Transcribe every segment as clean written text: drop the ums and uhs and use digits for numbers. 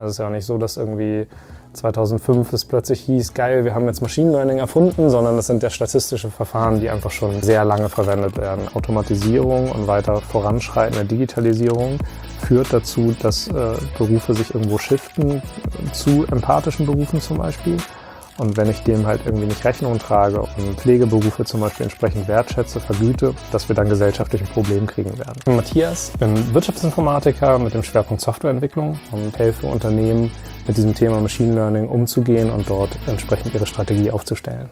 Es ist ja auch nicht so, dass irgendwie 2005 es plötzlich hieß, geil, wir haben jetzt Machine Learning erfunden, sondern es sind ja statistische Verfahren, die einfach schon sehr lange verwendet werden. Automatisierung und weiter voranschreitende Digitalisierung führt dazu, dass Berufe sich irgendwo shiften, zu empathischen Berufen zum Beispiel. Und wenn ich dem halt irgendwie nicht Rechnung trage und Pflegeberufe zum Beispiel entsprechend wertschätze, vergüte, dass wir dann gesellschaftlich ein Problem kriegen werden. Ich bin Matthias, ich bin Wirtschaftsinformatiker mit dem Schwerpunkt Softwareentwicklung und helfe Unternehmen mit diesem Thema Machine Learning umzugehen und dort entsprechend ihre Strategie aufzustellen.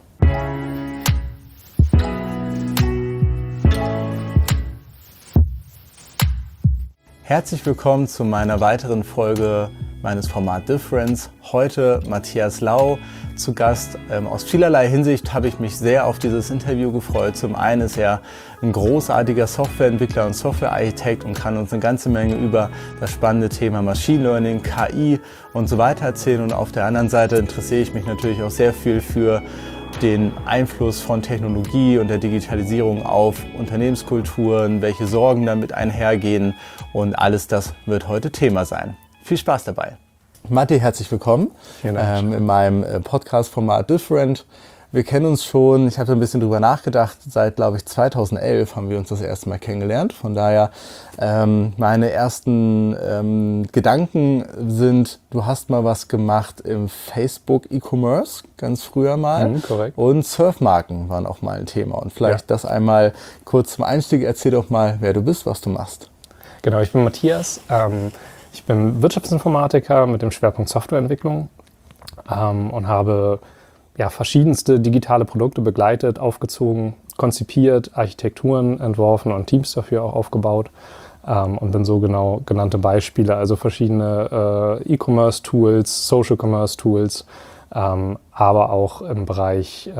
Herzlich willkommen zu meiner weiteren Folge meines Format Difference. Heute Matthias Lau zu Gast. Aus vielerlei Hinsicht habe ich mich sehr auf dieses Interview gefreut. Zum einen ist er ein großartiger Softwareentwickler und Softwarearchitekt und kann uns eine ganze Menge über das spannende Thema Machine Learning, KI und so weiter erzählen. Und auf der anderen Seite interessiere ich mich natürlich auch sehr viel für den Einfluss von Technologie und der Digitalisierung auf Unternehmenskulturen, welche Sorgen damit einhergehen, und alles das wird heute Thema sein. Viel Spaß dabei. Matti, herzlich willkommen in meinem Podcast-Format Different. Wir kennen uns schon, ich habe ein bisschen drüber nachgedacht, seit, glaube ich, 2011 haben wir uns das erste Mal kennengelernt. Von daher, meine ersten Gedanken sind, du hast mal was gemacht im Facebook E-Commerce, ganz früher mal. Korrekt. Und Surfmarken waren auch mal ein Thema. Und vielleicht das einmal kurz zum Einstieg. Erzähl doch mal, wer du bist, was du machst. Genau, ich bin Matthias. Ich bin Wirtschaftsinformatiker mit dem Schwerpunkt Softwareentwicklung und habe verschiedenste digitale Produkte begleitet, aufgezogen, konzipiert, Architekturen entworfen und Teams dafür auch aufgebaut und bin so genau genannte Beispiele, also verschiedene E-Commerce-Tools, Social-Commerce-Tools, aber auch im Bereich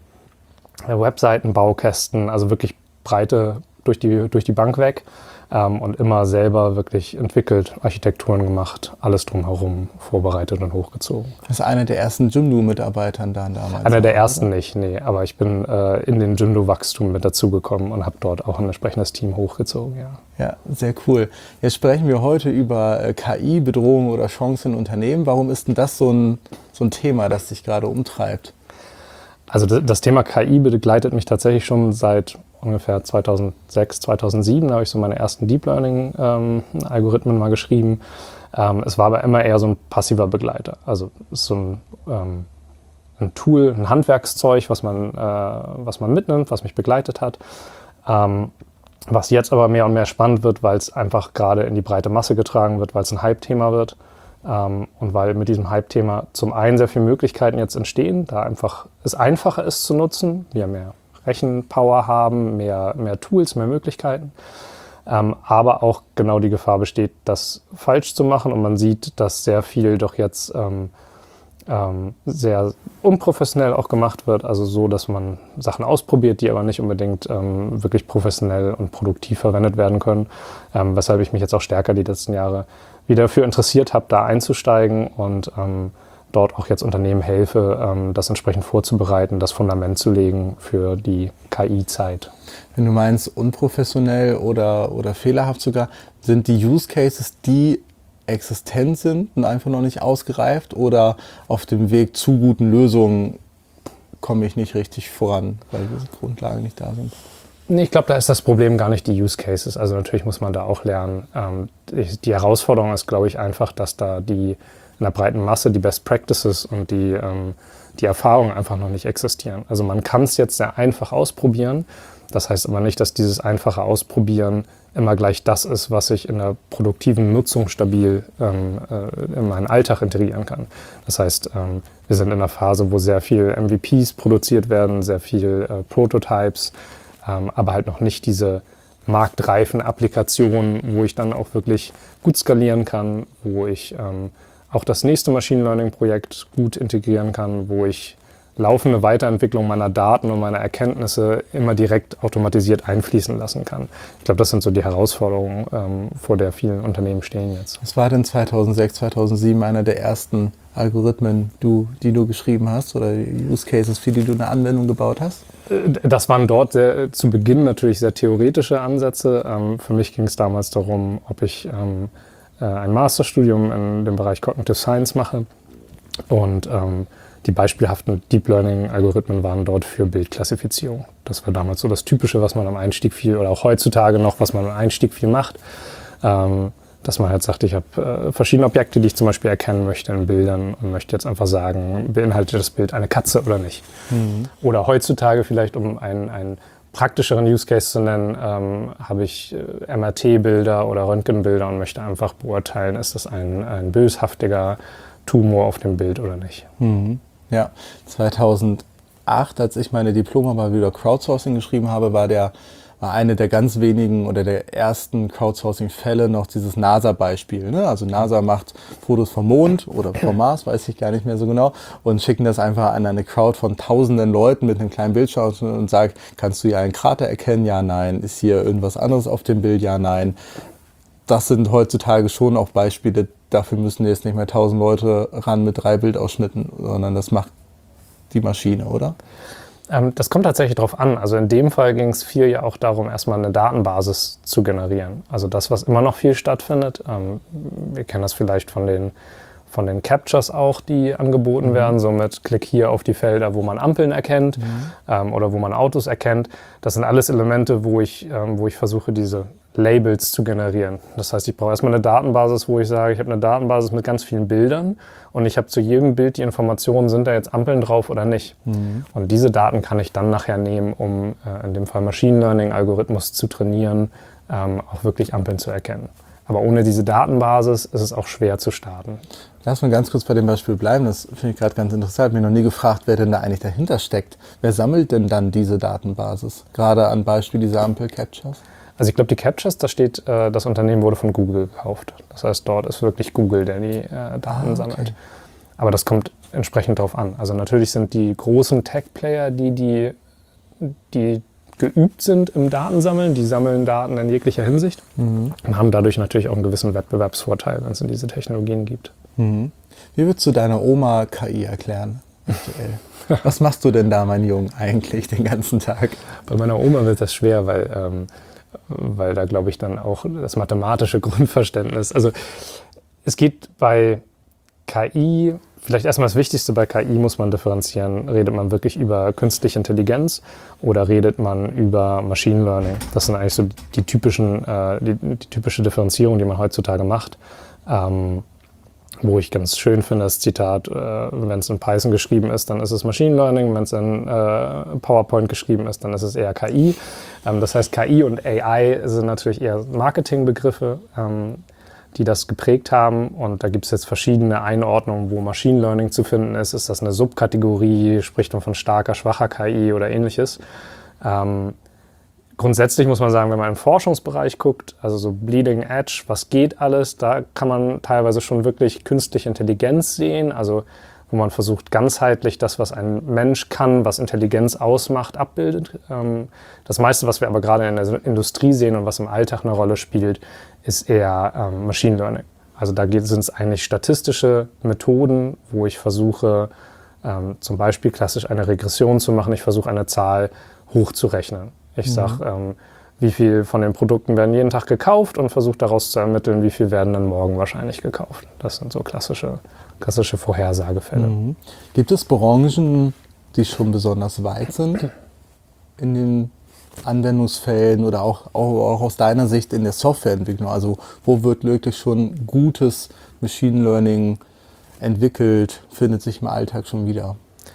Webseiten-Baukästen, also wirklich Breite durch die Bank weg. Und immer selber wirklich entwickelt, Architekturen gemacht, alles drumherum vorbereitet und hochgezogen. Das ist einer der ersten Jimdo-Mitarbeitern da damals? Einer der ersten nicht, nee. Aber ich bin in den Jimdo-Wachstum mit dazugekommen und habe dort auch ein entsprechendes Team hochgezogen, ja. Ja, sehr cool. Jetzt sprechen wir heute über KI, Bedrohung oder Chancen in Unternehmen. Warum ist denn das so ein Thema, das dich gerade umtreibt? Also das Thema KI begleitet mich tatsächlich schon seit ungefähr 2006, 2007. Da habe ich so meine ersten Deep Learning Algorithmen mal geschrieben. Es war aber immer eher so ein passiver Begleiter. Also es ist so ein Tool, ein Handwerkszeug, was man mitnimmt, was mich begleitet hat. Was jetzt aber mehr und mehr spannend wird, weil es einfach gerade in die breite Masse getragen wird, weil es ein Hype-Thema wird. Und weil mit diesem Hype-Thema zum einen sehr viele Möglichkeiten jetzt entstehen, da einfach es einfacher ist zu nutzen, wir mehr Rechenpower haben, mehr Tools, mehr Möglichkeiten, aber auch genau die Gefahr besteht, das falsch zu machen, und man sieht, dass sehr viel doch jetzt sehr unprofessionell auch gemacht wird, also so, dass man Sachen ausprobiert, die aber nicht unbedingt wirklich professionell und produktiv verwendet werden können, weshalb ich mich jetzt auch stärker die letzten Jahre wieder dafür interessiert habe, da einzusteigen und dort auch jetzt Unternehmen helfe, das entsprechend vorzubereiten, das Fundament zu legen für die KI-Zeit. Wenn du meinst unprofessionell oder fehlerhaft sogar, sind die Use Cases, die existent sind und einfach noch nicht ausgereift, oder auf dem Weg zu guten Lösungen komme ich nicht richtig voran, weil diese Grundlagen nicht da sind? Nee, ich glaube, da ist das Problem gar nicht die Use Cases. Also natürlich muss man da auch lernen. Die Herausforderung ist, glaube ich, einfach, dass da in der breiten Masse die Best Practices und die Erfahrungen einfach noch nicht existieren. Also man kann es jetzt sehr einfach ausprobieren. Das heißt aber nicht, dass dieses einfache Ausprobieren immer gleich das ist, was ich in der produktiven Nutzung stabil in meinen Alltag integrieren kann. Das heißt, wir sind in einer Phase, wo sehr viel MVPs produziert werden, sehr viel Prototypes, aber halt noch nicht diese marktreifen Applikationen, wo ich dann auch wirklich gut skalieren kann, wo ich auch das nächste Machine Learning Projekt gut integrieren kann, wo ich laufende Weiterentwicklung meiner Daten und meiner Erkenntnisse immer direkt automatisiert einfließen lassen kann. Ich glaube, das sind so die Herausforderungen, vor der vielen Unternehmen stehen jetzt. Was war denn 2006, 2007 einer der ersten Algorithmen, die du geschrieben hast, oder Use Cases, für die du eine Anwendung gebaut hast? Das waren dort zu Beginn natürlich sehr theoretische Ansätze. Für mich ging es damals darum, ob ich ein Masterstudium in dem Bereich Cognitive Science mache. Und die beispielhaften Deep Learning-Algorithmen waren dort für Bildklassifizierung. Das war damals so das Typische, was man am Einstieg viel, oder auch heutzutage noch, was man am Einstieg viel macht. Dass man halt sagt, ich habe verschiedene Objekte, die ich zum Beispiel erkennen möchte in Bildern und möchte jetzt einfach sagen, beinhaltet das Bild eine Katze oder nicht. Oder heutzutage vielleicht, um einen praktischeren Use Case zu nennen, habe ich MRT-Bilder oder Röntgenbilder und möchte einfach beurteilen, ist das ein böshaftiger Tumor auf dem Bild oder nicht. Ja, 2008, als ich meine Diplomarbeit über Crowdsourcing geschrieben habe, war eine der ganz wenigen oder der ersten Crowdsourcing-Fälle noch dieses NASA-Beispiel. Ne? Also NASA macht Fotos vom Mond oder vom Mars, weiß ich gar nicht mehr so genau, und schicken das einfach an eine Crowd von tausenden Leuten mit einem kleinen Bildschirm und sagt, kannst du hier einen Krater erkennen? Ja, nein. Ist hier irgendwas anderes auf dem Bild? Ja, nein. Das sind heutzutage schon auch Beispiele, dafür müssen jetzt nicht mehr 1000 Leute ran mit 3 Bildausschnitten, sondern das macht die Maschine, oder? Das kommt tatsächlich drauf an. Also in dem Fall ging es viel ja auch darum, erstmal eine Datenbasis zu generieren. Also das, was immer noch viel stattfindet. Wir kennen das vielleicht von den Captures auch, die angeboten werden. So mit Klick hier auf die Felder, wo man Ampeln erkennt oder wo man Autos erkennt. Das sind alles Elemente, wo ich versuche, diese Labels zu generieren. Das heißt, ich brauche erstmal eine Datenbasis, wo ich sage, ich habe eine Datenbasis mit ganz vielen Bildern und ich habe zu jedem Bild die Informationen, sind da jetzt Ampeln drauf oder nicht. Und diese Daten kann ich dann nachher nehmen, um in dem Fall Machine Learning Algorithmus zu trainieren, auch wirklich Ampeln zu erkennen. Aber ohne diese Datenbasis ist es auch schwer zu starten. Lass mal ganz kurz bei dem Beispiel bleiben, das finde ich gerade ganz interessant. Ich habe mich noch nie gefragt, wer denn da eigentlich dahinter steckt. Wer sammelt denn dann diese Datenbasis? Gerade an Beispiel dieser Ampel-Captures? Also ich glaube, die Captures, da steht, das Unternehmen wurde von Google gekauft. Das heißt, dort ist wirklich Google, der die Daten sammelt. Aber das kommt entsprechend drauf an. Also natürlich sind die großen Tech-Player, die geübt sind im Datensammeln, die sammeln Daten in jeglicher Hinsicht und haben dadurch natürlich auch einen gewissen Wettbewerbsvorteil, wenn es in diese Technologien gibt. Wie würdest du deiner Oma KI erklären aktuell? Was machst du denn da, mein Junge, eigentlich den ganzen Tag? Bei meiner Oma wird das schwer, weil da, glaube ich, dann auch das mathematische Grundverständnis, also es geht bei KI, vielleicht erstmal das Wichtigste bei KI muss man differenzieren, redet man wirklich über künstliche Intelligenz oder redet man über Machine Learning? Das sind eigentlich so die typische Differenzierung, die man heutzutage macht. Wo ich ganz schön finde, das Zitat, wenn es in Python geschrieben ist, dann ist es Machine Learning, wenn es in PowerPoint geschrieben ist, dann ist es eher KI. Das heißt, KI und AI sind natürlich eher Marketingbegriffe, die das geprägt haben. Und da gibt es jetzt verschiedene Einordnungen, wo Machine Learning zu finden ist. Ist das eine Subkategorie, spricht man von starker, schwacher KI oder ähnliches? Grundsätzlich muss man sagen, wenn man im Forschungsbereich guckt, also so Bleeding Edge, was geht alles, da kann man teilweise schon wirklich künstliche Intelligenz sehen, also wo man versucht, ganzheitlich das, was ein Mensch kann, was Intelligenz ausmacht, abbildet. Das meiste, was wir aber gerade in der Industrie sehen und was im Alltag eine Rolle spielt, ist eher Machine Learning. Also da sind es eigentlich statistische Methoden, wo ich versuche, zum Beispiel klassisch eine Regression zu machen. Ich versuche, eine Zahl hochzurechnen. Ich sage, wie viel von den Produkten werden jeden Tag gekauft und versuche daraus zu ermitteln, wie viel werden dann morgen wahrscheinlich gekauft. Das sind so klassische Vorhersagefälle. Gibt es Branchen, die schon besonders weit sind in den Anwendungsfällen oder auch aus deiner Sicht in der Softwareentwicklung? Also wo wird wirklich schon gutes Machine Learning entwickelt, findet sich im Alltag schon wieder?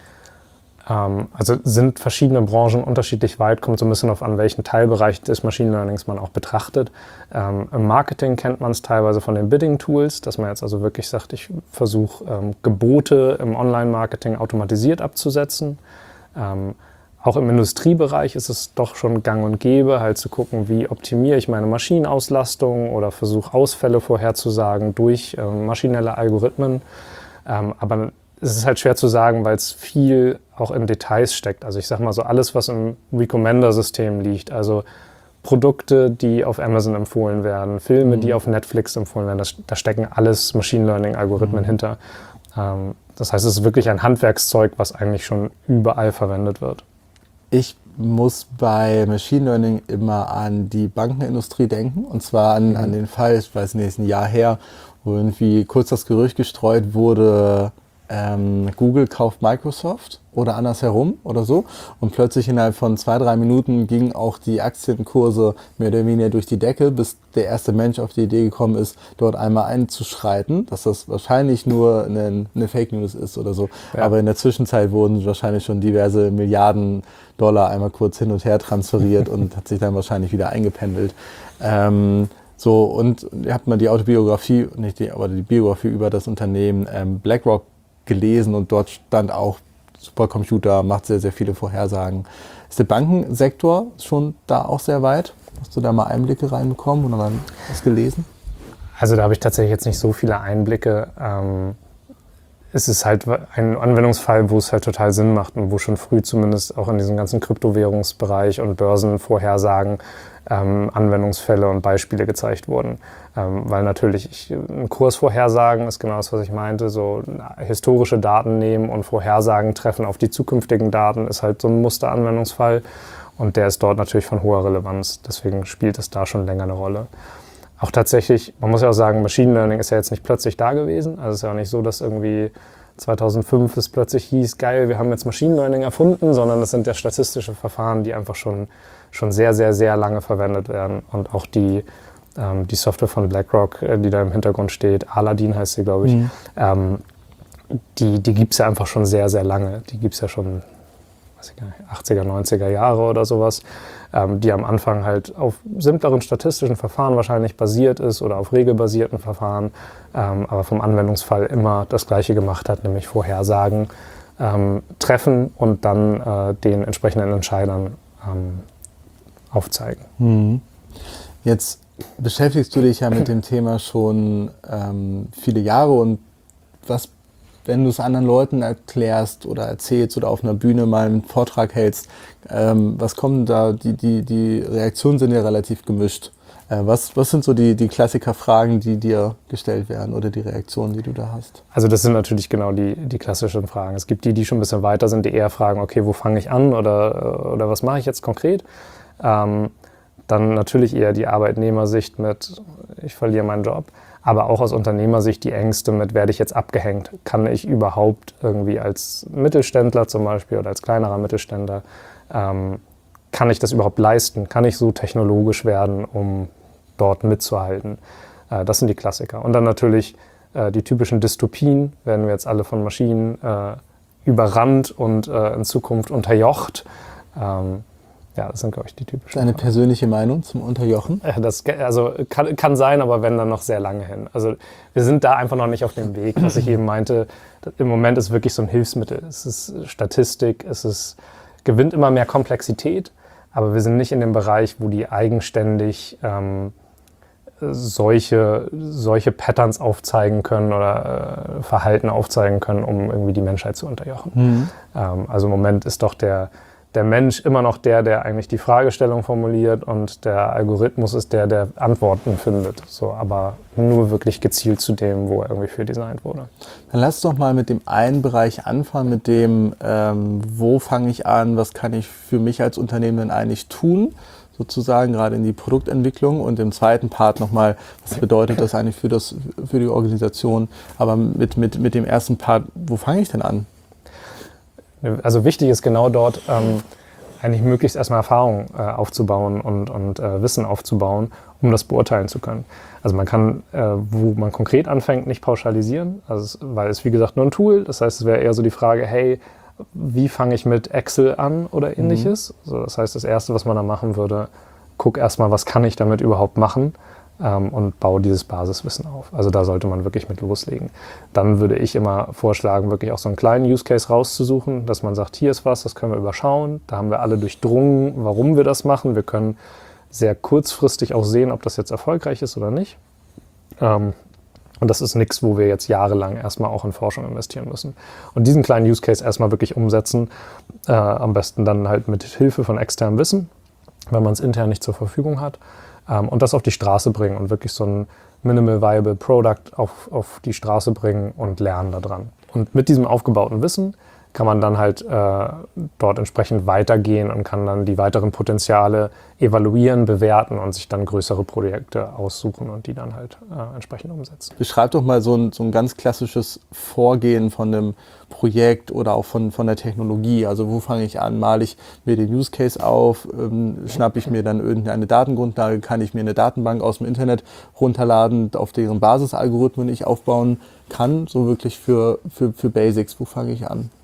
Also sind verschiedene Branchen unterschiedlich weit, kommt so ein bisschen auf an, welchen Teilbereich des Machine Learnings man auch betrachtet. Im Marketing kennt man es teilweise von den Bidding-Tools, dass man jetzt also wirklich sagt, ich versuche Gebote im Online-Marketing automatisiert abzusetzen. Auch im Industriebereich ist es doch schon gang und gäbe, halt zu gucken, wie optimiere ich meine Maschinenauslastung oder versuche Ausfälle vorherzusagen durch maschinelle Algorithmen. Aber es ist halt schwer zu sagen, weil es viel auch in Details steckt. Also ich sag mal so alles, was im Recommender-System liegt, also Produkte, die auf Amazon empfohlen werden, Filme, die auf Netflix empfohlen werden, da stecken alles Machine Learning-Algorithmen hinter. Das heißt, es ist wirklich ein Handwerkszeug, was eigentlich schon überall verwendet wird. Ich muss bei Machine Learning immer an die Bankenindustrie denken. Und zwar an den Fall, ich weiß nicht, ist ein Jahr her, wo irgendwie kurz das Gerücht gestreut wurde, Google kauft Microsoft oder andersherum oder so. Und plötzlich innerhalb von 2-3 Minuten gingen auch die Aktienkurse mehr oder weniger durch die Decke, bis der erste Mensch auf die Idee gekommen ist, dort einmal einzuschreiten, dass das wahrscheinlich nur eine Fake News ist oder so. Ja. Aber in der Zwischenzeit wurden wahrscheinlich schon diverse Milliarden Dollar einmal kurz hin und her transferiert und hat sich dann wahrscheinlich wieder eingependelt. So, und ihr habt mal die Autobiografie, aber die Biografie über das Unternehmen BlackRock gelesen und dort stand auch, Supercomputer macht sehr, sehr viele Vorhersagen. Ist der Bankensektor schon da auch sehr weit? Hast du da mal Einblicke reinbekommen oder mal was gelesen? Also da habe ich tatsächlich jetzt nicht so viele Einblicke. Es ist halt ein Anwendungsfall, wo es halt total Sinn macht und wo schon früh zumindest auch in diesem ganzen Kryptowährungsbereich und Börsenvorhersagen Anwendungsfälle und Beispiele gezeigt wurden. Weil natürlich ein Kursvorhersagen ist genau das, was ich meinte, so historische Daten nehmen und Vorhersagen treffen auf die zukünftigen Daten ist halt so ein Musteranwendungsfall und der ist dort natürlich von hoher Relevanz. Deswegen spielt es da schon länger eine Rolle. Auch tatsächlich, man muss ja auch sagen, Machine Learning ist ja jetzt nicht plötzlich da gewesen. Also es ist ja auch nicht so, dass irgendwie 2005 es plötzlich hieß, geil, wir haben jetzt Machine Learning erfunden, sondern das sind ja statistische Verfahren, die einfach schon sehr, sehr, sehr lange verwendet werden. Und auch die Software von BlackRock, die da im Hintergrund steht, Aladdin heißt sie, glaube ich, die gibt es ja einfach schon sehr, sehr lange. Die gibt es ja schon, weiß ich gar nicht, 80er, 90er Jahre oder sowas, die am Anfang halt auf simpleren statistischen Verfahren wahrscheinlich basiert ist oder auf regelbasierten Verfahren, aber vom Anwendungsfall immer das Gleiche gemacht hat, nämlich Vorhersagen treffen und dann den entsprechenden Entscheidern aufzeigen. Jetzt beschäftigst du dich ja mit dem Thema schon viele Jahre und was, wenn du es anderen Leuten erklärst oder erzählst oder auf einer Bühne mal einen Vortrag hältst, was kommen da, die Reaktionen sind ja relativ gemischt. Was sind so die Klassikerfragen, die dir gestellt werden oder die Reaktionen, die du da hast? Also das sind natürlich genau die klassischen Fragen. Es gibt die schon ein bisschen weiter sind, die eher fragen, okay, wo fange ich an oder was mache ich jetzt konkret? Dann natürlich eher die Arbeitnehmersicht mit, ich verliere meinen Job, aber auch aus Unternehmersicht die Ängste mit, werde ich jetzt abgehängt? Kann ich überhaupt irgendwie als Mittelständler zum Beispiel oder als kleinerer Mittelständler, kann ich das überhaupt leisten? Kann ich so technologisch werden, um dort mitzuhalten? Das sind die Klassiker. Und dann natürlich die typischen Dystopien, werden wir jetzt alle von Maschinen überrannt und in Zukunft unterjocht. Ja, das sind, glaube ich, die typischen. Deine persönliche Meinung zum Unterjochen? Das kann sein, aber wenn, dann noch sehr lange hin. Also wir sind da einfach noch nicht auf dem Weg, was ich eben meinte. Im Moment ist wirklich so ein Hilfsmittel. Es ist Statistik, gewinnt immer mehr Komplexität, aber wir sind nicht in dem Bereich, wo die eigenständig solche Patterns aufzeigen können oder Verhalten aufzeigen können, um irgendwie die Menschheit zu unterjochen. Also im Moment ist doch der Mensch immer noch der eigentlich die Fragestellung formuliert und der Algorithmus ist der Antworten findet. So, aber nur wirklich gezielt zu dem, wo er irgendwie für designt wurde. Dann lass doch mal mit dem einen Bereich anfangen, mit dem, wo fange ich an, was kann ich für mich als Unternehmen denn eigentlich tun, sozusagen gerade in die Produktentwicklung und im zweiten Part nochmal, was bedeutet das eigentlich für die Organisation, aber mit dem ersten Part, wo fange ich denn an? Also wichtig ist genau dort eigentlich möglichst erstmal Erfahrung aufzubauen und Wissen aufzubauen, um das beurteilen zu können. Also man kann, wo man konkret anfängt, nicht pauschalisieren, weil es wie gesagt nur ein Tool. Das heißt, es wäre eher so die Frage, hey, wie fange ich mit Excel an oder ähnliches? So, das heißt, das Erste, was man da machen würde, guck erstmal, was kann ich damit überhaupt machen? Und baue dieses Basiswissen auf. Also da sollte man wirklich mit loslegen. Dann würde ich immer vorschlagen, wirklich auch so einen kleinen Use Case rauszusuchen, dass man sagt, hier ist was, das können wir überschauen. Da haben wir alle durchdrungen, warum wir das machen. Wir können sehr kurzfristig auch sehen, ob das jetzt erfolgreich ist oder nicht. Und das ist nichts, wo wir jetzt jahrelang erstmal auch in Forschung investieren müssen. Und diesen kleinen Use Case erstmal wirklich umsetzen, am besten dann halt mit Hilfe von externem Wissen, wenn man es intern nicht zur Verfügung hat. Und das auf die Straße bringen und wirklich so ein Minimal Viable Product auf die Straße bringen und lernen daran. Und mit diesem aufgebauten Wissen kann man dann halt dort entsprechend weitergehen und kann dann die weiteren Potenziale evaluieren, bewerten und sich dann größere Projekte aussuchen und die dann halt entsprechend umsetzen. Beschreib doch mal so ein ganz klassisches Vorgehen von einem Projekt oder auch von der Technologie. Also wo fange ich an? Male ich mir den Use Case auf? Schnappe ich mir dann irgendeine Datengrundlage? Kann ich mir eine Datenbank aus dem Internet runterladen, auf deren Basisalgorithmen ich aufbauen kann? So wirklich für Basics. Wo fange ich an?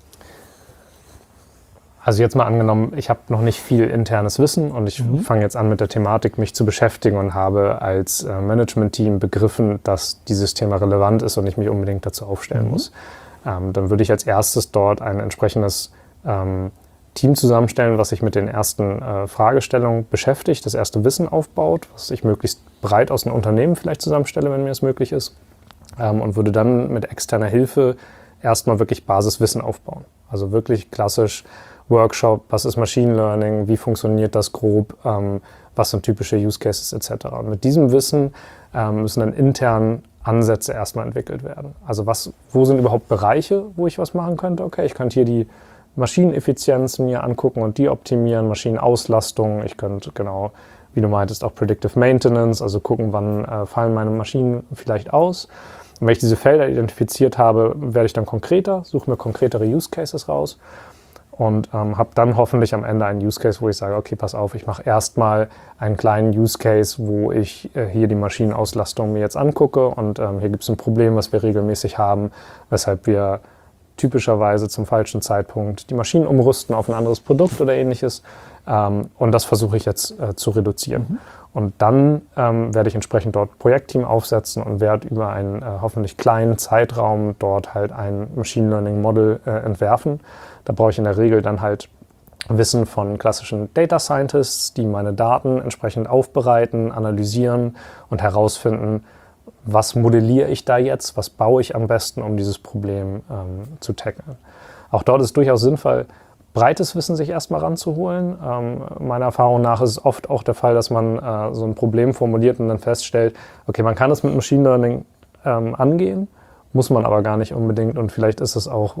Also jetzt mal angenommen, ich habe noch nicht viel internes Wissen und ich fange jetzt an mit der Thematik, mich zu beschäftigen und habe als Management-Team begriffen, dass dieses Thema relevant ist und ich mich unbedingt dazu aufstellen muss. Dann würde ich als erstes dort ein entsprechendes Team zusammenstellen, was sich mit den ersten Fragestellungen beschäftigt, das erste Wissen aufbaut, was ich möglichst breit aus einem Unternehmen vielleicht zusammenstelle, wenn mir das möglich ist, und würde dann mit externer Hilfe erstmal wirklich Basiswissen aufbauen. Also wirklich klassisch Workshop, was ist Machine Learning, wie funktioniert das grob, was sind typische Use Cases etc. Und mit diesem Wissen müssen dann intern Ansätze erstmal entwickelt werden. Also wo sind überhaupt Bereiche, wo ich was machen könnte? Okay, ich könnte hier die Maschineneffizienz mir angucken und die optimieren, Maschinenauslastung. Ich könnte genau, wie du meintest, auch Predictive Maintenance, also gucken, wann fallen meine Maschinen vielleicht aus. Und wenn ich diese Felder identifiziert habe, werde ich dann konkreter, suche mir konkretere Use Cases raus und habe dann hoffentlich am Ende einen Use Case, wo ich sage, okay, pass auf, ich mache erstmal einen kleinen Use Case, wo ich hier die Maschinenauslastung mir jetzt angucke und hier gibt es ein Problem, was wir regelmäßig haben, weshalb wir typischerweise zum falschen Zeitpunkt die Maschinen umrüsten auf ein anderes Produkt oder ähnliches. Und das versuche ich jetzt zu reduzieren. Und dann werde ich entsprechend dort ein Projektteam aufsetzen und werde über einen hoffentlich kleinen Zeitraum dort halt ein Machine Learning Model entwerfen. Da brauche ich in der Regel dann halt Wissen von klassischen Data Scientists, die meine Daten entsprechend aufbereiten, analysieren und herausfinden, was modelliere ich da jetzt, was baue ich am besten, um dieses Problem zu tackeln. Auch dort ist durchaus sinnvoll, breites Wissen sich erstmal ranzuholen. Meiner Erfahrung nach ist es oft auch der Fall, dass man so ein Problem formuliert und dann feststellt, okay, man kann es mit Machine Learning angehen, muss man aber gar nicht unbedingt und vielleicht ist es auch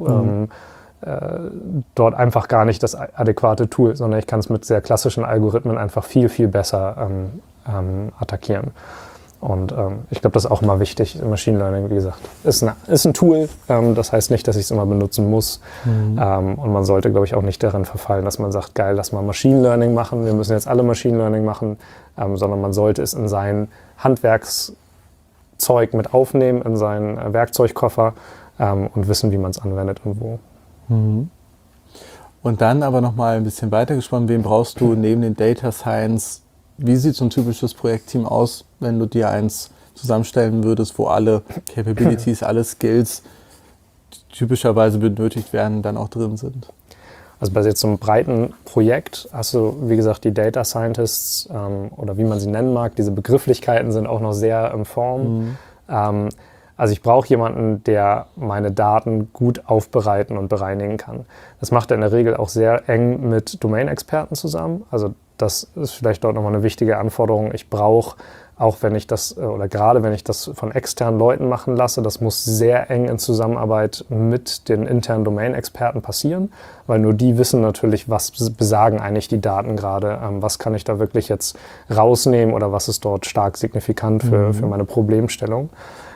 dort einfach gar nicht das adäquate Tool, sondern ich kann es mit sehr klassischen Algorithmen einfach viel, viel besser attackieren. Und ich glaube, das ist auch immer wichtig. Machine Learning, wie gesagt, ist ein Tool. Das heißt nicht, dass ich es immer benutzen muss. Und man sollte, glaube ich, auch nicht darin verfallen, dass man sagt, geil, lass mal Machine Learning machen. Wir müssen jetzt alle Machine Learning machen. Sondern man sollte es in sein Handwerkszeug mit aufnehmen, in seinen Werkzeugkoffer und wissen, wie man es anwendet und wo. Und dann aber nochmal ein bisschen weiter gesponnen, wen brauchst du neben den Data Science? Wie sieht so ein typisches Projektteam aus, wenn du dir eins zusammenstellen würdest, wo alle Capabilities, alle Skills, die typischerweise benötigt werden, dann auch drin sind? Also bei jetzt so einem breiten Projekt hast du, wie gesagt, die Data Scientists oder wie man sie nennen mag, diese Begrifflichkeiten sind auch noch sehr in Form. Also ich brauche jemanden, der meine Daten gut aufbereiten und bereinigen kann. Das macht er in der Regel auch sehr eng mit Domain-Experten zusammen. Also das ist vielleicht dort nochmal eine wichtige Anforderung. Ich brauche, auch wenn ich das, oder gerade wenn ich das von externen Leuten machen lasse, das muss sehr eng in Zusammenarbeit mit den internen Domain-Experten passieren, weil nur die wissen natürlich, was besagen eigentlich die Daten gerade, was kann ich da wirklich jetzt rausnehmen oder was ist dort stark signifikant für meine Problemstellung.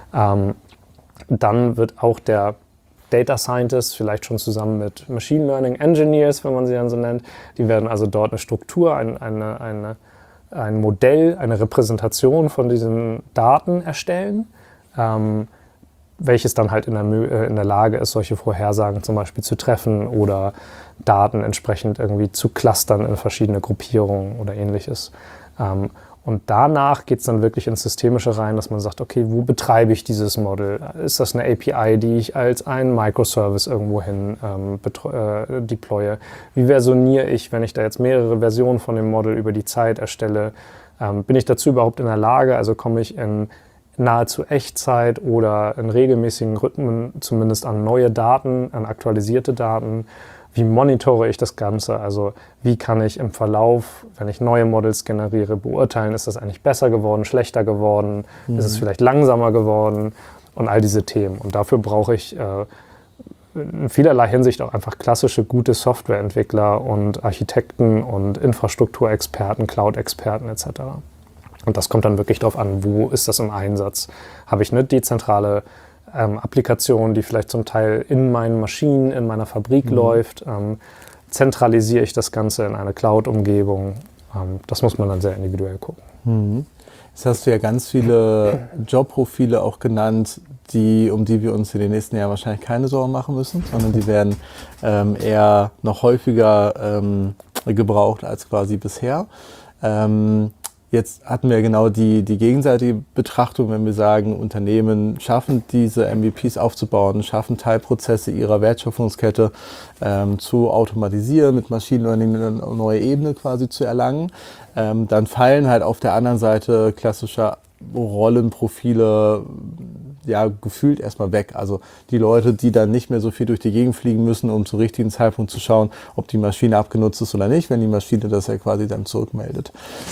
Dann wird auch der Data Scientist, vielleicht schon zusammen mit Machine Learning Engineers, wenn man sie dann so nennt, die werden also dort eine Struktur, ein Modell, eine Repräsentation von diesen Daten erstellen, welches dann halt in der Lage ist, solche Vorhersagen zum Beispiel zu treffen oder Daten entsprechend irgendwie zu clustern in verschiedene Gruppierungen oder ähnliches. Und danach geht es dann wirklich ins Systemische rein, dass man sagt, okay, wo betreibe ich dieses Model? Ist das eine API, die ich als einen Microservice irgendwohin deploye? Wie versioniere ich, wenn ich da jetzt mehrere Versionen von dem Model über die Zeit erstelle? Bin ich dazu überhaupt in der Lage? Also komme ich in nahezu Echtzeit oder in regelmäßigen Rhythmen zumindest an neue Daten, an aktualisierte Daten? Wie monitore ich das Ganze? Also wie kann ich im Verlauf, wenn ich neue Models generiere, beurteilen, ist das eigentlich besser geworden, schlechter geworden, ist es vielleicht langsamer geworden und all diese Themen. Und dafür brauche ich in vielerlei Hinsicht auch einfach klassische, gute Softwareentwickler und Architekten und Infrastrukturexperten, Cloud-Experten etc. Und das kommt dann wirklich darauf an, wo ist das im Einsatz? Habe ich eine dezentrale Applikation, die vielleicht zum Teil in meinen Maschinen, in meiner Fabrik läuft? Zentralisiere ich das Ganze in eine Cloud-Umgebung? Das muss man dann sehr individuell gucken. Jetzt hast du ja ganz viele Jobprofile auch genannt, um die wir uns in den nächsten Jahren wahrscheinlich keine Sorgen machen müssen, sondern die werden eher noch häufiger gebraucht als quasi bisher. Jetzt hatten wir genau die gegenseitige Betrachtung, wenn wir sagen, Unternehmen schaffen diese MVPs aufzubauen, schaffen Teilprozesse ihrer Wertschöpfungskette zu automatisieren, mit Machine Learning eine neue Ebene quasi zu erlangen. Dann fallen halt auf der anderen Seite klassische Rollenprofile ja gefühlt erstmal weg. Also die Leute, die dann nicht mehr so viel durch die Gegend fliegen müssen, um zum richtigen Zeitpunkt zu schauen, ob die Maschine abgenutzt ist oder nicht, wenn die Maschine das ja quasi dann zurückmeldet.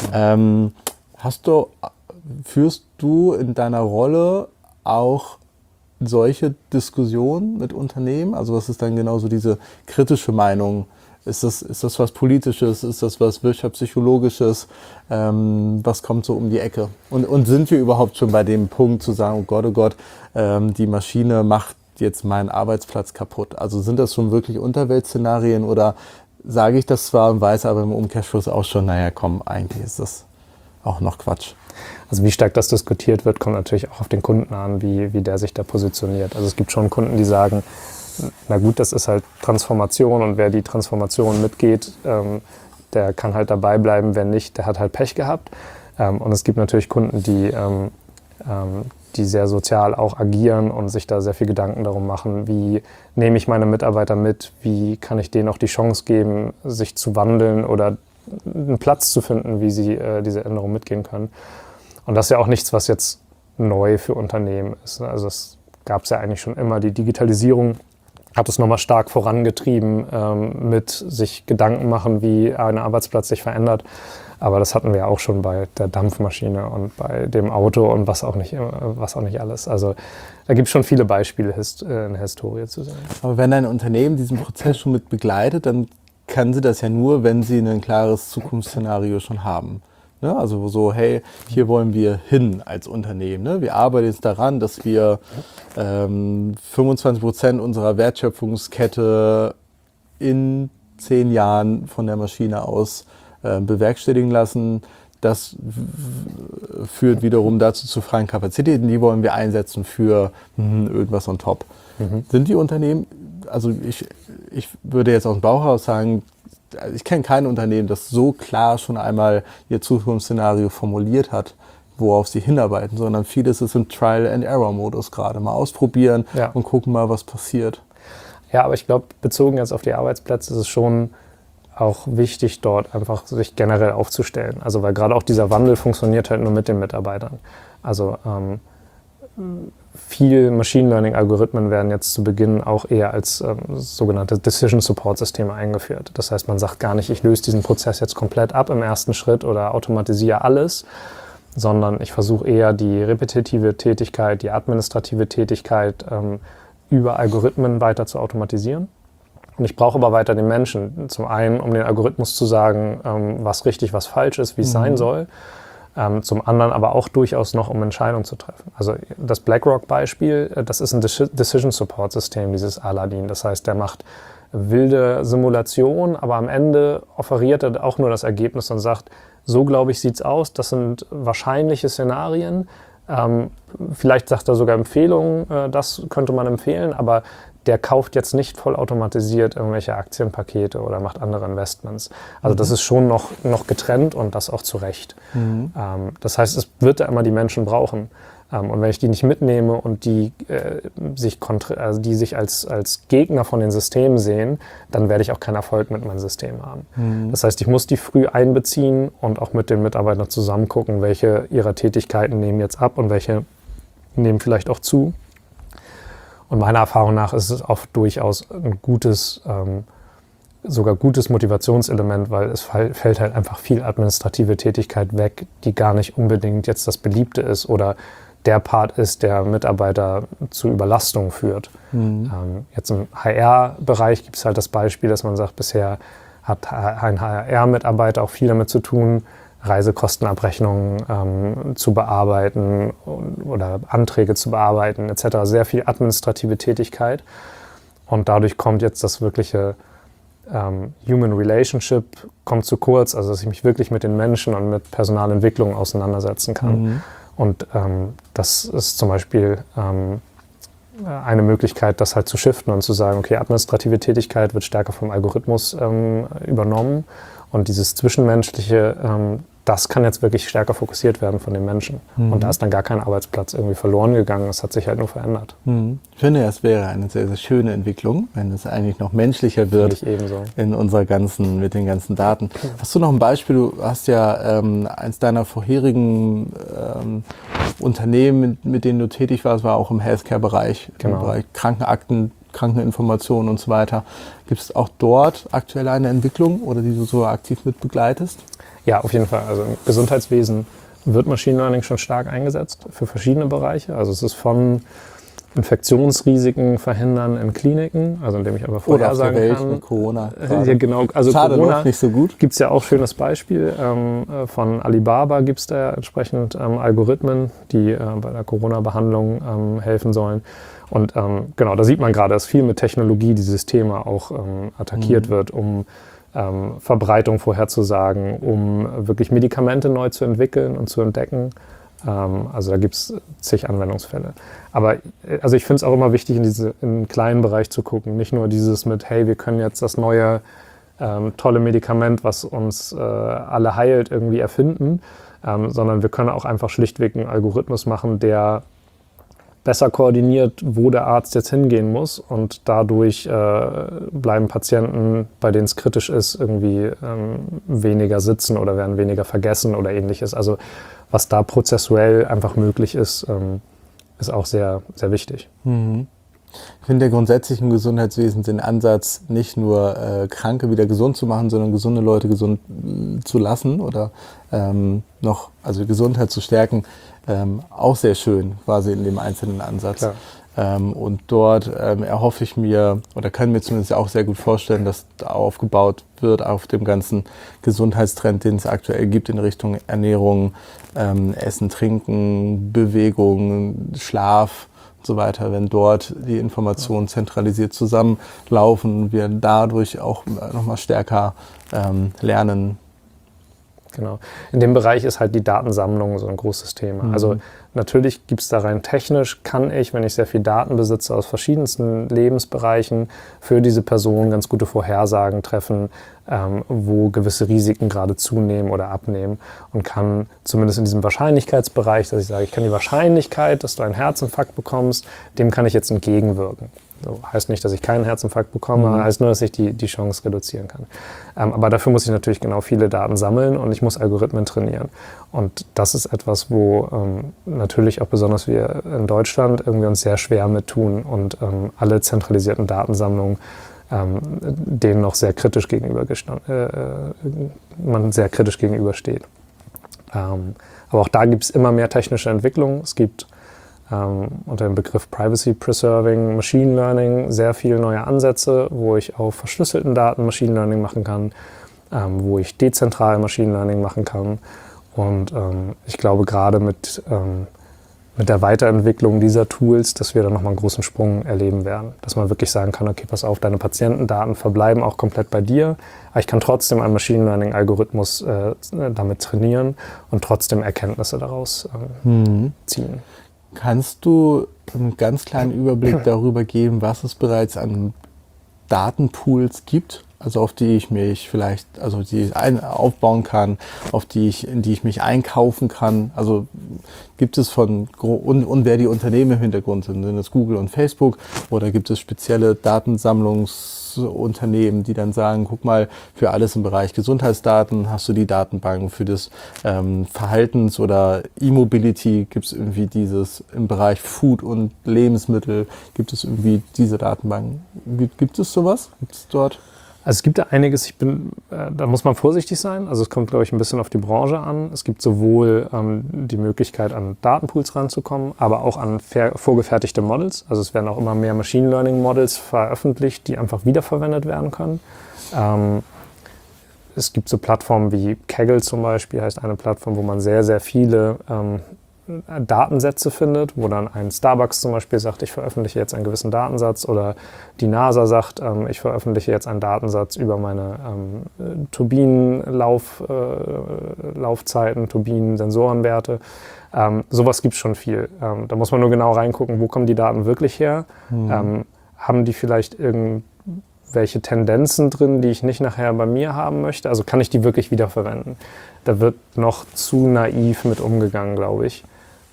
Führst du in deiner Rolle auch solche Diskussionen mit Unternehmen? Also was ist dann genauso diese kritische Meinung? Ist das was Politisches? Ist das was Wirtschaftspsychologisches? Was kommt so um die Ecke? Und sind wir überhaupt schon bei dem Punkt zu sagen, oh Gott, die Maschine macht jetzt meinen Arbeitsplatz kaputt? Also sind das schon wirklich Unterweltszenarien oder sage ich das zwar und weiß aber im Umkehrschluss auch schon, naja komm, eigentlich ist das auch noch Quatsch? Also wie stark das diskutiert wird, kommt natürlich auch auf den Kunden an, wie der sich da positioniert. Also es gibt schon Kunden, die sagen, na gut, das ist halt Transformation und wer die Transformation mitgeht, der kann halt dabei bleiben, wer nicht, der hat halt Pech gehabt. Und es gibt natürlich Kunden, die sehr sozial auch agieren und sich da sehr viel Gedanken darum machen, wie nehme ich meine Mitarbeiter mit, wie kann ich denen auch die Chance geben, sich zu wandeln oder einen Platz zu finden, wie sie diese Änderung mitgehen können. Und das ist ja auch nichts, was jetzt neu für Unternehmen ist. Also es gab es ja eigentlich schon immer, die Digitalisierung hat es nochmal stark vorangetrieben, mit sich Gedanken machen, wie ein Arbeitsplatz sich verändert. Aber das hatten wir ja auch schon bei der Dampfmaschine und bei dem Auto und was auch nicht alles. Also da gibt es schon viele Beispiele in der Historie zu sehen. Aber wenn ein Unternehmen diesen Prozess schon mit begleitet, dann kann sie das ja nur, wenn sie ein klares Zukunftsszenario schon haben. Ne? Also so, hey, hier wollen wir hin als Unternehmen. Ne? Wir arbeiten jetzt daran, dass wir 25% unserer Wertschöpfungskette in 10 Jahren von der Maschine aus bewerkstelligen lassen. Das führt wiederum dazu zu freien Kapazitäten, die wollen wir einsetzen für irgendwas on top. Sind die Unternehmen, also ich würde jetzt aus dem Bauch heraus sagen, ich kenne kein Unternehmen, das so klar schon einmal ihr Zukunftsszenario formuliert hat, worauf sie hinarbeiten, sondern vieles ist im Trial-and-Error-Modus gerade. Mal ausprobieren und gucken mal, was passiert. Ja, aber ich glaube, bezogen jetzt auf die Arbeitsplätze ist es schon auch wichtig, dort einfach sich generell aufzustellen. Also weil gerade auch dieser Wandel funktioniert halt nur mit den Mitarbeitern. Also viel Machine Learning-Algorithmen werden jetzt zu Beginn auch eher als sogenannte Decision-Support-Systeme eingeführt. Das heißt, man sagt gar nicht, ich löse diesen Prozess jetzt komplett ab im ersten Schritt oder automatisiere alles, sondern ich versuche eher die repetitive Tätigkeit, die administrative Tätigkeit über Algorithmen weiter zu automatisieren. Und ich brauche aber weiter den Menschen. Zum einen, um den Algorithmus zu sagen, was richtig, was falsch ist, wie es sein soll. Zum anderen aber auch durchaus noch, um Entscheidungen zu treffen. Also das BlackRock-Beispiel, das ist ein Decision-Support-System, dieses Aladdin. Das heißt, der macht wilde Simulation, aber am Ende offeriert er auch nur das Ergebnis und sagt, so glaube ich sieht es aus, das sind wahrscheinliche Szenarien. Vielleicht sagt er sogar Empfehlungen, das könnte man empfehlen, aber der kauft jetzt nicht vollautomatisiert irgendwelche Aktienpakete oder macht andere Investments. Also das ist schon noch getrennt und das auch zu Recht. Das heißt, es wird da immer die Menschen brauchen. Und wenn ich die nicht mitnehme und die sich als Gegner von den Systemen sehen, dann werde ich auch keinen Erfolg mit meinem System haben. Das heißt, ich muss die früh einbeziehen und auch mit den Mitarbeitern zusammen gucken, welche ihrer Tätigkeiten nehmen jetzt ab und welche nehmen vielleicht auch zu. Und meiner Erfahrung nach ist es oft durchaus ein sogar gutes Motivationselement, weil es fällt halt einfach viel administrative Tätigkeit weg, die gar nicht unbedingt jetzt das Beliebte ist oder der Part ist, der Mitarbeiter zu Überlastung führt. Jetzt im HR-Bereich gibt es halt das Beispiel, dass man sagt, bisher hat ein HR-Mitarbeiter auch viel damit zu tun, Reisekostenabrechnungen zu bearbeiten oder Anträge zu bearbeiten etc. Sehr viel administrative Tätigkeit. Und dadurch kommt jetzt das wirkliche Human Relationship kommt zu kurz, also dass ich mich wirklich mit den Menschen und mit Personalentwicklung auseinandersetzen kann. Und das ist zum Beispiel eine Möglichkeit, das halt zu shiften und zu sagen, okay, administrative Tätigkeit wird stärker vom Algorithmus übernommen und dieses Zwischenmenschliche, das kann jetzt wirklich stärker fokussiert werden von den Menschen. Und da ist dann gar kein Arbeitsplatz irgendwie verloren gegangen, es hat sich halt nur verändert. Ich finde, es wäre eine sehr, sehr schöne Entwicklung, wenn es eigentlich noch menschlicher wird in unserer mit den ganzen Daten. Hast du noch ein Beispiel? Du hast ja eins deiner vorherigen Unternehmen, mit denen du tätig warst, war auch im Healthcare-Bereich, im Bereich Krankenakten, Krankeninformationen und so weiter. Gibt es auch dort aktuell eine Entwicklung oder die du so aktiv mit begleitest? Ja, auf jeden Fall. Also im Gesundheitswesen wird Machine Learning schon stark eingesetzt für verschiedene Bereiche. Also es ist von Infektionsrisiken verhindern in Kliniken, also indem ich einfach vorhersagen kann. Mit Corona. Ja, genau. Also schade, Corona nicht so gut. Gibt es ja auch schönes Beispiel. Von Alibaba gibt es da ja entsprechend Algorithmen, die bei der Corona-Behandlung helfen sollen. Und genau, da sieht man gerade, dass viel mit Technologie dieses Thema auch attackiert wird, um Verbreitung vorherzusagen, um wirklich Medikamente neu zu entwickeln und zu entdecken. Also da gibt es zig Anwendungsfälle. Aber also ich finde es auch immer wichtig, in den kleinen Bereich zu gucken. Nicht nur dieses mit, hey, wir können jetzt das neue tolle Medikament, was uns alle heilt, irgendwie erfinden, sondern wir können auch einfach schlichtweg einen Algorithmus machen, der besser koordiniert, wo der Arzt jetzt hingehen muss und dadurch bleiben Patienten, bei denen es kritisch ist, irgendwie weniger sitzen oder werden weniger vergessen oder ähnliches. Also was da prozessuell einfach möglich ist, ist auch sehr, sehr wichtig. Ich finde ja grundsätzlich im Gesundheitswesen den Ansatz, nicht nur Kranke wieder gesund zu machen, sondern gesunde Leute gesund zu lassen oder also Gesundheit zu stärken, auch sehr schön quasi in dem einzelnen Ansatz. Und dort erhoffe ich mir oder kann mir zumindest auch sehr gut vorstellen, dass da aufgebaut wird auf dem ganzen Gesundheitstrend, den es aktuell gibt in Richtung Ernährung, Essen, Trinken, Bewegung, Schlaf und so weiter. Wenn dort die Informationen zentralisiert zusammenlaufen, wir dadurch auch nochmal stärker lernen. Genau. In dem Bereich ist halt die Datensammlung so ein großes Thema. Also natürlich gibt es da rein technisch, kann ich, wenn ich sehr viel Daten besitze aus verschiedensten Lebensbereichen, für diese Person ganz gute Vorhersagen treffen, wo gewisse Risiken gerade zunehmen oder abnehmen und kann zumindest in diesem Wahrscheinlichkeitsbereich, dass ich sage, ich kann die Wahrscheinlichkeit, dass du einen Herzinfarkt bekommst, dem kann ich jetzt entgegenwirken. So, heißt nicht, dass ich keinen Herzinfarkt bekomme, heißt nur, dass ich die Chance reduzieren kann. Aber dafür muss ich natürlich genau viele Daten sammeln und ich muss Algorithmen trainieren. Und das ist etwas, wo natürlich auch besonders wir in Deutschland irgendwie uns sehr schwer mit tun und alle zentralisierten Datensammlungen denen noch sehr kritisch man sehr kritisch gegenübersteht. Aber auch da gibt es immer mehr technische Entwicklungen. Es gibt unter dem Begriff Privacy Preserving Machine Learning sehr viele neue Ansätze, wo ich auf verschlüsselten Daten Machine Learning machen kann, wo ich dezentral Machine Learning machen kann. Und ich glaube gerade mit der Weiterentwicklung dieser Tools, dass wir dann nochmal einen großen Sprung erleben werden. Dass man wirklich sagen kann, okay, pass auf, deine Patientendaten verbleiben auch komplett bei dir, aber ich kann trotzdem einen Machine Learning-Algorithmus damit trainieren und trotzdem Erkenntnisse daraus ziehen. Kannst du einen ganz kleinen Überblick darüber geben, was es bereits an Datenpools gibt? Also auf die ich mich vielleicht, also die ich aufbauen kann, in die ich mich einkaufen kann. Also gibt es und wer die Unternehmen im Hintergrund sind, sind es Google und Facebook oder gibt es spezielle Datensammlungsunternehmen, die dann sagen, guck mal, für alles im Bereich Gesundheitsdaten hast du die Datenbanken, für das Verhaltens- oder E-Mobility gibt es irgendwie dieses, im Bereich Food und Lebensmittel gibt es irgendwie diese Datenbanken. Gibt es sowas? Gibt es dort? Also es gibt da einiges, da muss man vorsichtig sein. Also es kommt, glaube ich, ein bisschen auf die Branche an. Es gibt sowohl die Möglichkeit, an Datenpools ranzukommen, aber auch an vorgefertigte Models. Also es werden auch immer mehr Machine Learning Models veröffentlicht, die einfach wiederverwendet werden können. Es gibt so Plattformen wie Kaggle zum Beispiel, heißt eine Plattform, wo man sehr, sehr viele Datensätze findet, wo dann ein Starbucks zum Beispiel sagt, ich veröffentliche jetzt einen gewissen Datensatz, oder die NASA sagt, ich veröffentliche jetzt einen Datensatz über meine Turbinenlaufzeiten, Turbinen-Sensorenwerte. Sowas gibt es schon viel. Da muss man nur genau reingucken, wo kommen die Daten wirklich her? Haben die vielleicht irgendwelche Tendenzen drin, die ich nicht nachher bei mir haben möchte? Also kann ich die wirklich wiederverwenden? Da wird noch zu naiv mit umgegangen, glaube ich.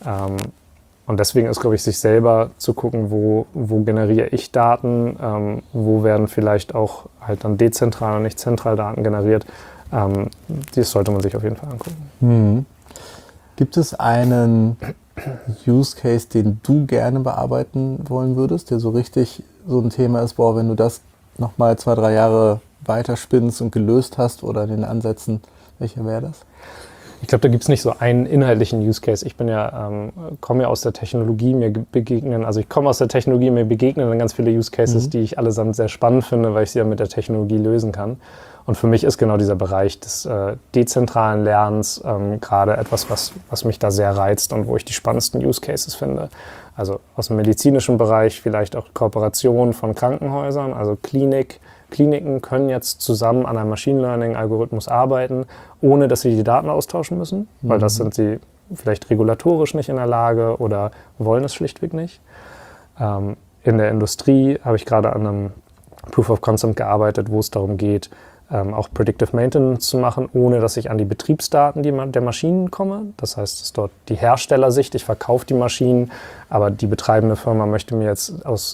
Und deswegen ist, glaube ich, sich selber zu gucken, wo generiere ich Daten, wo werden vielleicht auch halt dann dezentral und nicht zentral Daten generiert. Das sollte man sich auf jeden Fall angucken. Gibt es einen Use Case, den du gerne bearbeiten wollen würdest, der so richtig so ein Thema ist, boah, wenn du das nochmal 2-3 Jahre weiterspinnst und gelöst hast, oder in den Ansätzen, welcher wäre das? Ich glaube, da gibt es nicht so einen inhaltlichen Use Case. Ich komme ja aus der Technologie, mir begegnen dann ganz viele Use Cases, die ich allesamt sehr spannend finde, weil ich sie ja mit der Technologie lösen kann. Und für mich ist genau dieser Bereich des dezentralen Lernens gerade etwas, was mich da sehr reizt und wo ich die spannendsten Use Cases finde. Also aus dem medizinischen Bereich vielleicht auch Kooperationen von Krankenhäusern, also Kliniken können jetzt zusammen an einem Machine Learning-Algorithmus arbeiten, ohne dass sie die Daten austauschen müssen, weil das sind sie vielleicht regulatorisch nicht in der Lage oder wollen es schlichtweg nicht. In der Industrie habe ich gerade an einem Proof of Concept gearbeitet, wo es darum geht, auch Predictive Maintenance zu machen, ohne dass ich an die Betriebsdaten der Maschinen komme. Das heißt, es ist dort die Herstellersicht, ich verkaufe die Maschinen, aber die betreibende Firma möchte mir jetzt aus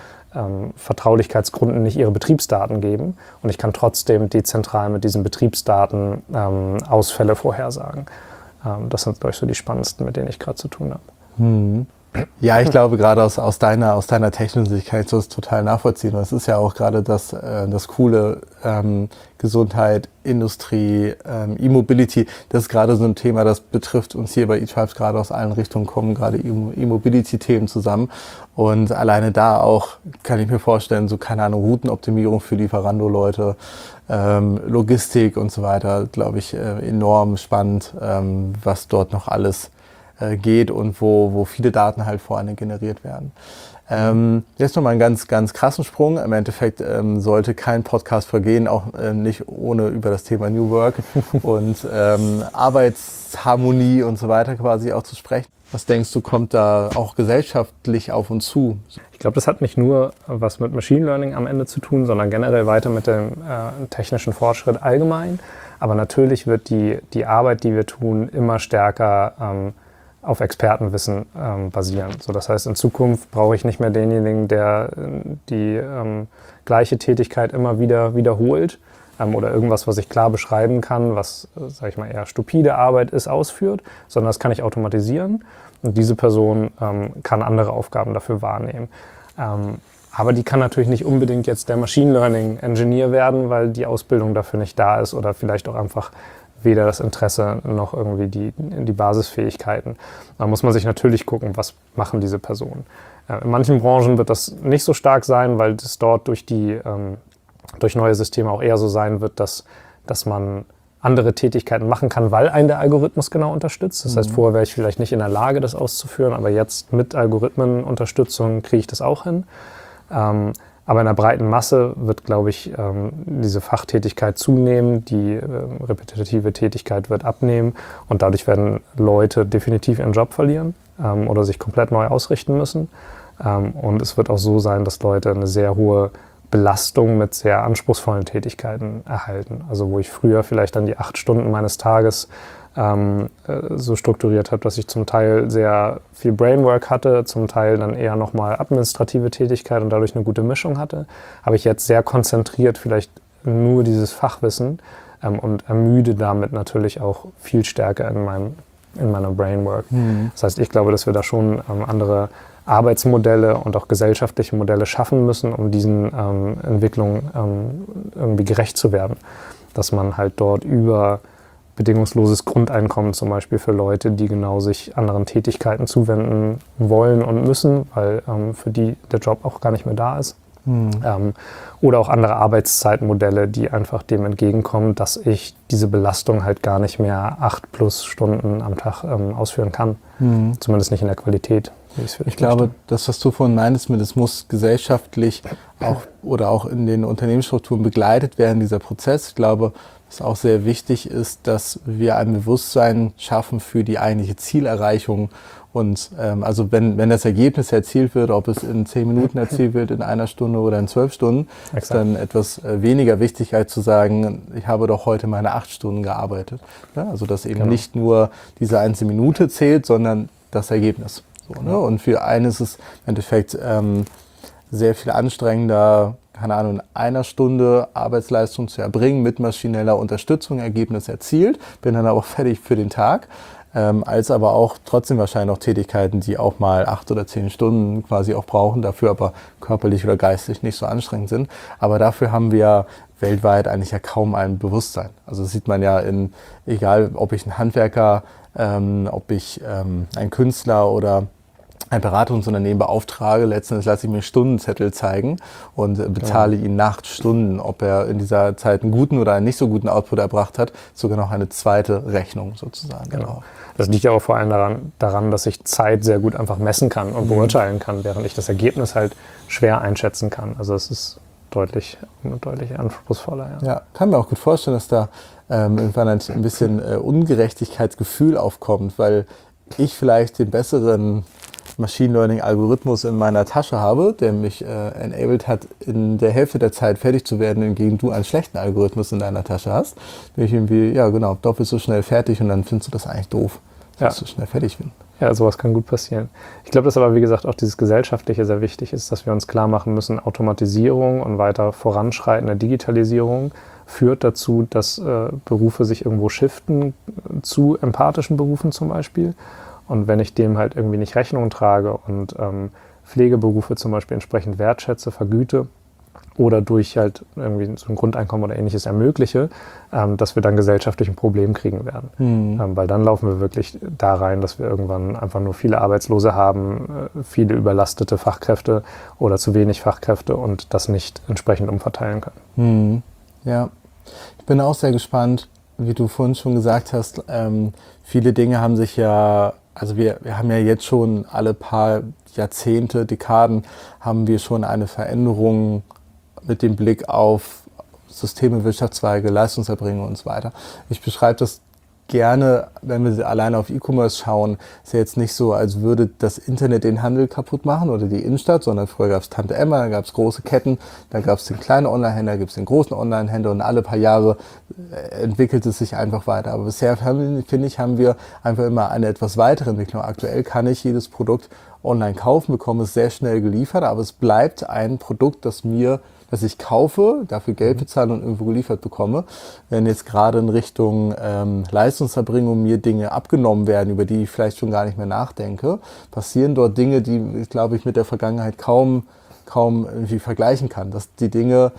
Vertraulichkeitsgründen nicht ihre Betriebsdaten geben, und ich kann trotzdem dezentral mit diesen Betriebsdaten Ausfälle vorhersagen. Das sind, glaube ich, so die spannendsten, mit denen ich gerade zu tun habe. Ja, ich glaube, gerade aus deiner technischen Sicht kann ich das total nachvollziehen. Das ist ja auch gerade das Coole, Gesundheit, Industrie, E-Mobility. Das ist gerade so ein Thema, das betrifft uns hier bei eTribes gerade aus allen Richtungen, kommen gerade E-Mobility-Themen zusammen. Und alleine da auch, kann ich mir vorstellen, so, keine Ahnung, Routenoptimierung für Lieferando-Leute, Logistik und so weiter, glaube ich, enorm spannend, was dort noch alles geht und wo viele Daten halt vor allem generiert werden. Jetzt nochmal einen ganz, ganz krassen Sprung. Im Endeffekt sollte kein Podcast vergehen, auch nicht ohne über das Thema New Work und Arbeitsharmonie und so weiter quasi auch zu sprechen. Was denkst du, kommt da auch gesellschaftlich auf uns zu? Ich glaube, das hat nicht nur was mit Machine Learning am Ende zu tun, sondern generell weiter mit dem technischen Fortschritt allgemein. Aber natürlich wird die Arbeit, die wir tun, immer stärker auf Expertenwissen basieren. So, das heißt, in Zukunft brauche ich nicht mehr denjenigen, der die gleiche Tätigkeit immer wieder wiederholt oder irgendwas, was ich klar beschreiben kann, was, sage ich mal, eher stupide Arbeit ist, ausführt, sondern das kann ich automatisieren, und diese Person kann andere Aufgaben dafür wahrnehmen. Aber die kann natürlich nicht unbedingt jetzt der Machine Learning Engineer werden, weil die Ausbildung dafür nicht da ist oder vielleicht auch einfach weder das Interesse noch irgendwie die Basisfähigkeiten. Da muss man sich natürlich gucken, was machen diese Personen. In manchen Branchen wird das nicht so stark sein, weil es dort durch neue Systeme auch eher so sein wird, dass man andere Tätigkeiten machen kann, weil einen der Algorithmus genau unterstützt. Das heißt, vorher wäre ich vielleicht nicht in der Lage, das auszuführen, aber jetzt mit Algorithmenunterstützung kriege ich das auch hin. Aber in der breiten Masse wird, glaube ich, diese Fachtätigkeit zunehmen, die repetitive Tätigkeit wird abnehmen, und dadurch werden Leute definitiv ihren Job verlieren oder sich komplett neu ausrichten müssen. Und es wird auch so sein, dass Leute eine sehr hohe Belastung mit sehr anspruchsvollen Tätigkeiten erhalten. Also wo ich früher vielleicht dann die 8 Stunden meines Tages so strukturiert habe, dass ich zum Teil sehr viel Brainwork hatte, zum Teil dann eher nochmal administrative Tätigkeit und dadurch eine gute Mischung hatte, habe ich jetzt sehr konzentriert vielleicht nur dieses Fachwissen und ermüde damit natürlich auch viel stärker in meiner Brainwork. Das heißt, ich glaube, dass wir da schon andere Arbeitsmodelle und auch gesellschaftliche Modelle schaffen müssen, um diesen Entwicklungen irgendwie gerecht zu werden. Dass man halt dort über bedingungsloses Grundeinkommen zum Beispiel für Leute, die genau sich anderen Tätigkeiten zuwenden wollen und müssen, weil für die der Job auch gar nicht mehr da ist. Oder auch andere Arbeitszeitmodelle, die einfach dem entgegenkommen, dass ich diese Belastung halt gar nicht mehr 8+ Stunden am Tag ausführen kann. Zumindest nicht in der Qualität. Ich glaube, das, was du vorhin meintest, das muss gesellschaftlich auch oder auch in den Unternehmensstrukturen begleitet werden, dieser Prozess. Ich glaube, was auch sehr wichtig ist, dass wir ein Bewusstsein schaffen für die eigentliche Zielerreichung. Und also wenn das Ergebnis erzielt wird, ob es in 10 Minuten erzielt wird, in 1 Stunde oder in 12 Stunden, ist dann etwas weniger wichtig, als zu sagen, ich habe doch heute meine 8 Stunden gearbeitet. Ja, also dass eben nicht nur diese einzelne Minute zählt, sondern das Ergebnis. So, ne? Und für einen ist es im Endeffekt sehr viel anstrengender, keine Ahnung, in 1 Stunde Arbeitsleistung zu erbringen, mit maschineller Unterstützung, Ergebnis erzielt, bin dann aber auch fertig für den Tag. Als aber auch trotzdem wahrscheinlich noch Tätigkeiten, die auch mal 8 oder 10 Stunden quasi auch brauchen, dafür aber körperlich oder geistig nicht so anstrengend sind. Aber dafür haben wir weltweit eigentlich ja kaum ein Bewusstsein. Also das sieht man ja egal ob ich ein Handwerker, ob ich ein Künstler oder ein Beratungsunternehmen beauftrage, letztendlich lasse ich mir Stundenzettel zeigen und bezahle ihn nach Stunden. Ob er in dieser Zeit einen guten oder einen nicht so guten Output erbracht hat, sogar noch eine zweite Rechnung sozusagen. Genau. Das liegt ja auch vor allem daran, dass ich Zeit sehr gut einfach messen kann und beurteilen kann, während ich das Ergebnis halt schwer einschätzen kann. Also es ist deutlich anspruchsvoller. Ja, kann mir auch gut vorstellen, dass da irgendwann ein bisschen Ungerechtigkeitsgefühl aufkommt, weil ich vielleicht den besseren Machine Learning-Algorithmus in meiner Tasche habe, der mich enabled hat, in der Hälfte der Zeit fertig zu werden, hingegen du einen schlechten Algorithmus in deiner Tasche hast. Bin ich irgendwie, doppelt so schnell fertig und dann findest du das eigentlich doof, dass ich so schnell fertig bin. Ja, sowas kann gut passieren. Ich glaube, dass aber, wie gesagt, auch dieses Gesellschaftliche sehr wichtig ist, dass wir uns klar machen müssen, Automatisierung und weiter voranschreitende Digitalisierung führt dazu, dass Berufe sich irgendwo shiften zu empathischen Berufen zum Beispiel. Und wenn ich dem halt irgendwie nicht Rechnung trage und Pflegeberufe zum Beispiel entsprechend wertschätze, vergüte oder durch halt irgendwie so ein Grundeinkommen oder Ähnliches ermögliche, dass wir dann gesellschaftlich ein Problem kriegen werden. Weil dann laufen wir wirklich da rein, dass wir irgendwann einfach nur viele Arbeitslose haben, viele überlastete Fachkräfte oder zu wenig Fachkräfte und das nicht entsprechend umverteilen können. Ja, ich bin auch sehr gespannt, wie du vorhin schon gesagt hast, viele Dinge haben sich ja, also wir haben ja jetzt schon alle paar Jahrzehnte, Dekaden, haben wir schon eine Veränderung mit dem Blick auf Systeme, Wirtschaftszweige, Leistungserbringung und so weiter. Ich beschreibe das gerne, wenn wir alleine auf E-Commerce schauen, ist ja jetzt nicht so, als würde das Internet den Handel kaputt machen oder die Innenstadt, sondern früher gab es Tante Emma, dann gab es große Ketten, dann gab es den kleinen Online-Händler, gibt es den großen Online-Händler und alle paar Jahre entwickelt es sich einfach weiter. Aber bisher, finde ich, haben wir einfach immer eine etwas weitere Entwicklung. Aktuell kann ich jedes Produkt online kaufen, bekomme es sehr schnell geliefert, aber es bleibt ein Produkt, das ich kaufe, dafür Geld bezahle und irgendwo geliefert bekomme. Wenn jetzt gerade in Richtung Leistungserbringung mir Dinge abgenommen werden, über die ich vielleicht schon gar nicht mehr nachdenke, passieren dort Dinge, die, glaube ich, mit der Vergangenheit kaum irgendwie vergleichen kann. Dass die Dinge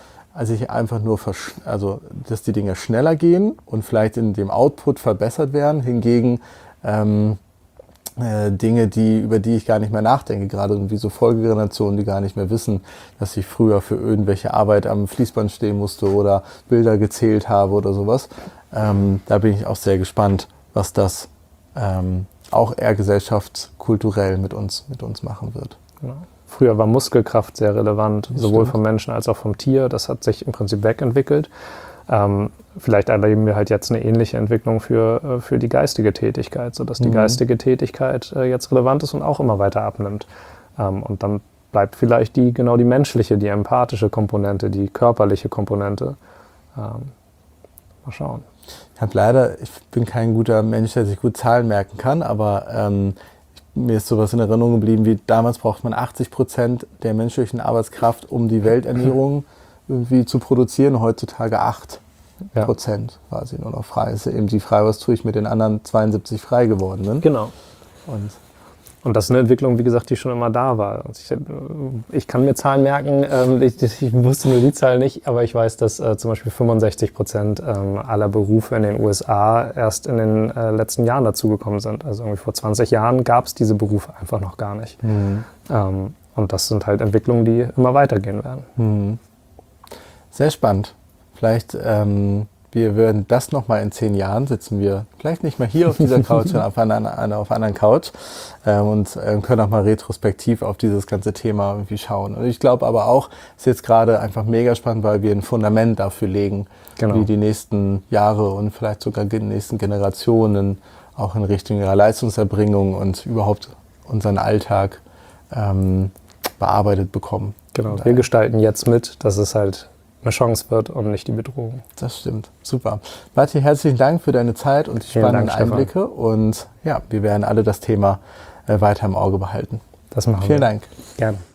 dass die Dinge schneller gehen und vielleicht in dem Output verbessert werden, hingegen Dinge, über die ich gar nicht mehr nachdenke, gerade wie so Folgegenerationen, die gar nicht mehr wissen, dass ich früher für irgendwelche Arbeit am Fließband stehen musste oder Bilder gezählt habe oder sowas. Da bin ich auch sehr gespannt, was das auch eher gesellschaftskulturell mit uns machen wird. Genau. Früher war Muskelkraft sehr relevant, sowohl vom Menschen als auch vom Tier. Das hat sich im Prinzip wegentwickelt. Vielleicht erleben wir halt jetzt eine ähnliche Entwicklung für die geistige Tätigkeit, sodass die geistige Tätigkeit jetzt relevant ist und auch immer weiter abnimmt. Und dann bleibt vielleicht die menschliche, die empathische Komponente, die körperliche Komponente. Mal schauen. Ich bin kein guter Mensch, der sich gut Zahlen merken kann, aber mir ist sowas in Erinnerung geblieben, wie damals braucht man 80% der menschlichen Arbeitskraft, um die Welternährung irgendwie zu produzieren, heutzutage 8% quasi nur noch frei. Ist ja eben die Frage, was tue ich mit den anderen 72 frei gewordenen? Genau. Und Und das ist eine Entwicklung, wie gesagt, die schon immer da war. Also ich kann mir Zahlen merken, ich wusste nur die Zahl nicht, aber ich weiß, dass zum Beispiel 65% aller Berufe in den USA erst in den letzten Jahren dazugekommen sind. Also irgendwie vor 20 Jahren gab es diese Berufe einfach noch gar nicht. Und das sind halt Entwicklungen, die immer weitergehen werden. Sehr spannend. Vielleicht wir würden das nochmal in 10 Jahren, sitzen wir vielleicht nicht mehr hier auf dieser Couch, sondern auf einer anderen Couch und können auch mal retrospektiv auf dieses ganze Thema irgendwie schauen. Und ich glaube aber auch, es ist jetzt gerade einfach mega spannend, weil wir ein Fundament dafür legen, wie die nächsten Jahre und vielleicht sogar die nächsten Generationen auch in Richtung ihrer Leistungserbringung und überhaupt unseren Alltag bearbeitet bekommen. Genau, wir gestalten jetzt mit, dass es halt eine Chance wird und nicht die Bedrohung. Das stimmt. Super. Martin, herzlichen Dank für deine Zeit und die spannenden Einblicke. Und ja, wir werden alle das Thema weiter im Auge behalten. Das machen wir. Vielen Dank. Gerne.